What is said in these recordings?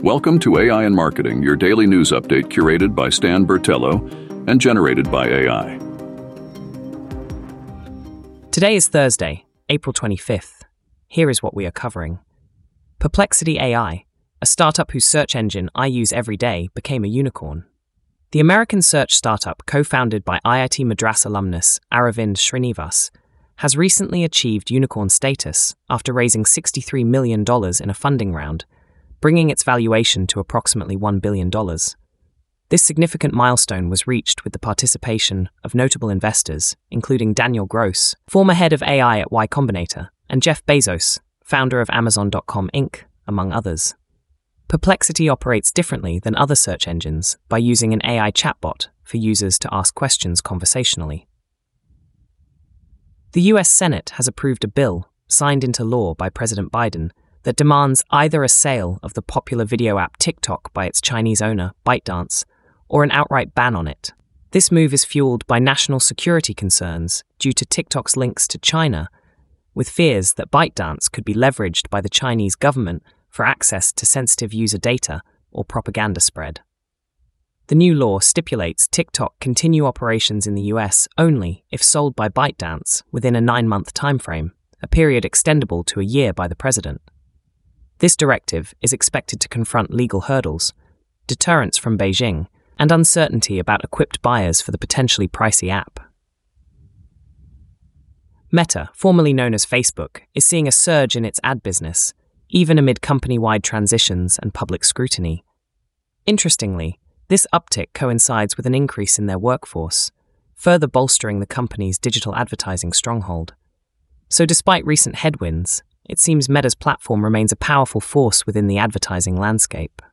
Welcome to AI in Marketing, your daily news update curated by Stan Bertello and generated by AI. Today is Thursday, April 25th. Here is what we are covering. Perplexity AI, a startup whose search engine I use every day, became a unicorn. The American search startup, co-founded by IIT Madras alumnus Aravind Srinivas, has recently achieved unicorn status after raising $63 million in a funding round, bringing its valuation to approximately $1 billion. This significant milestone was reached with the participation of notable investors, including Daniel Gross, former head of AI at Y Combinator, and Jeff Bezos, founder of Amazon.com Inc., among others. Perplexity operates differently than other search engines by using an AI chatbot for users to ask questions conversationally. The US Senate has approved a bill, signed into law by President Biden, that demands either a sale of the popular video app TikTok by its Chinese owner, ByteDance, or an outright ban on it. This move is fueled by national security concerns due to TikTok's links to China, with fears that ByteDance could be leveraged by the Chinese government for access to sensitive user data or propaganda spread. The new law stipulates TikTok continue operations in the US only if sold by ByteDance within a 9-month timeframe, a period extendable to a year by the president. This directive is expected to confront legal hurdles, deterrence from Beijing, and uncertainty about equipped buyers for the potentially pricey app. Meta, formerly known as Facebook, is seeing a surge in its ad business, even amid company-wide transitions and public scrutiny. Interestingly, this uptick coincides with an increase in their workforce, further bolstering the company's digital advertising stronghold. So despite recent headwinds, it seems Meta's platform remains a powerful force within the advertising landscape.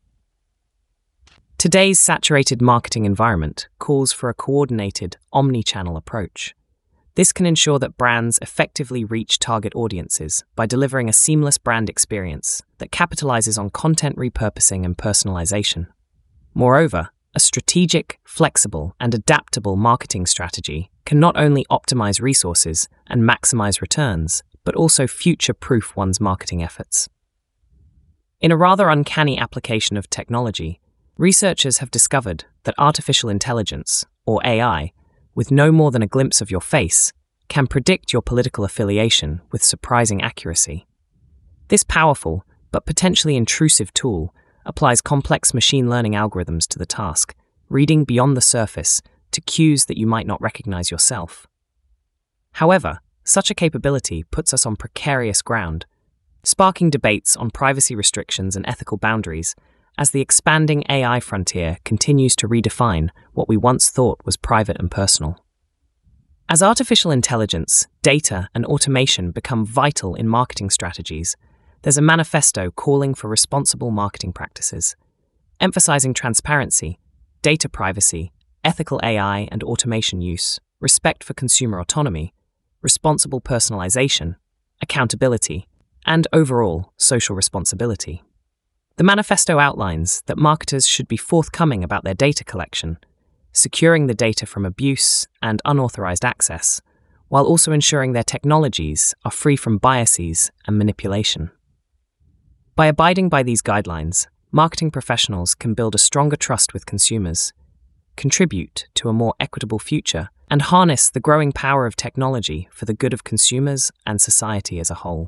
Today's saturated marketing environment calls for a coordinated, omni-channel approach. This can ensure that brands effectively reach target audiences by delivering a seamless brand experience that capitalizes on content repurposing and personalization. Moreover, a strategic, flexible, and adaptable marketing strategy can not only optimize resources and maximize returns, but also future-proof one's marketing efforts. In a rather uncanny application of technology, researchers have discovered that artificial intelligence, or AI, with no more than a glimpse of your face, can predict your political affiliation with surprising accuracy. This powerful, but potentially intrusive tool applies complex machine learning algorithms to the task, reading beyond the surface to cues that you might not recognize yourself. However, such a capability puts us on precarious ground, sparking debates on privacy restrictions and ethical boundaries as the expanding AI frontier continues to redefine what we once thought was private and personal. As artificial intelligence, data, and automation become vital in marketing strategies, there's a manifesto calling for responsible marketing practices, emphasizing transparency, data privacy, ethical AI and automation use, respect for consumer autonomy, responsible personalization, accountability, and overall social responsibility. The manifesto outlines that marketers should be forthcoming about their data collection, securing the data from abuse and unauthorized access, while also ensuring their technologies are free from biases and manipulation. By abiding by these guidelines, marketing professionals can build a stronger trust with consumers, contribute to a more equitable future, and harness the growing power of technology for the good of consumers and society as a whole.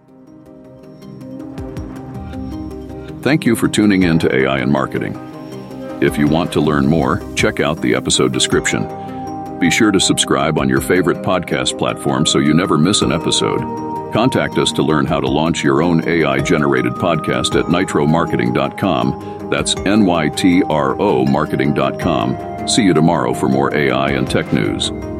Thank you for tuning in to AI in Marketing. If you want to learn more, check out the episode description. Be sure to subscribe on your favorite podcast platform so you never miss an episode. Contact us to learn how to launch your own AI-generated podcast at nitromarketing.com. That's NYTRO marketing.com. See you tomorrow for more AI and tech news.